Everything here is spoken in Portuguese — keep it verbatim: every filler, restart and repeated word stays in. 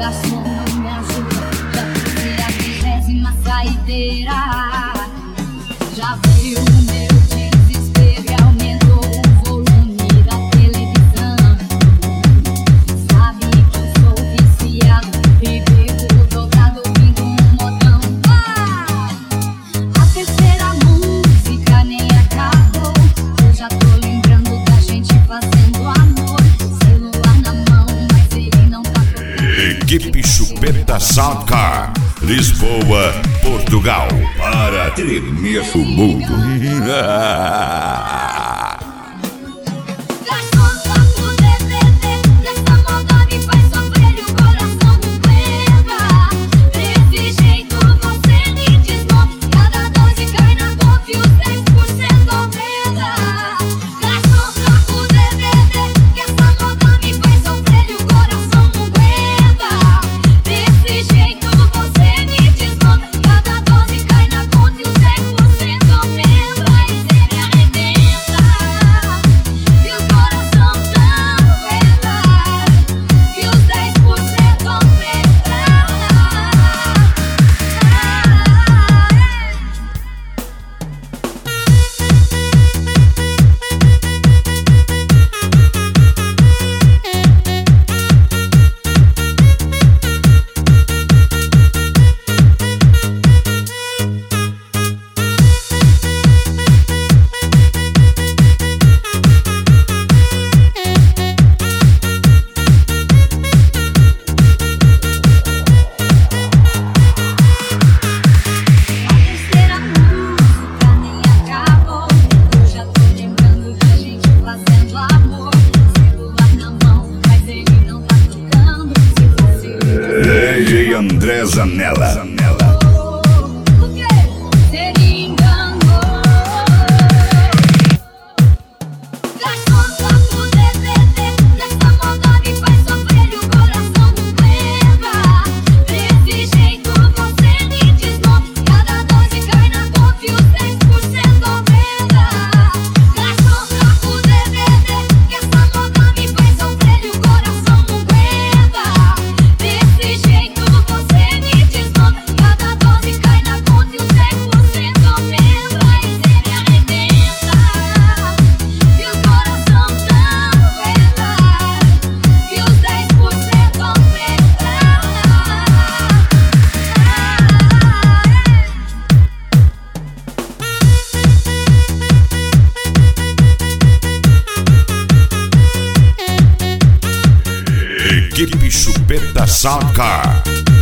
garçom, não me ajuda. Já fiz a vigésima saideira. Já veio o meu desespero e aumentou o volume da televisão. Sabe que eu sou viciado e vivo dobrado ouvindo um modão. Ah! A terceira música nem acabou. Eu já tô lembrando da gente fazendo amor. Celular na mão, mas ele não tá tocando. Equipe Chupeta Soundcar, Lisboa, Portugal, para tremer o mundo. D J André Zanella. Equipe Chupeta Soundcar.